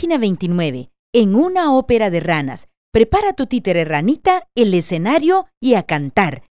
Página 29. En una ópera de ranas. Prepara tu títere ranita, el escenario y a cantar.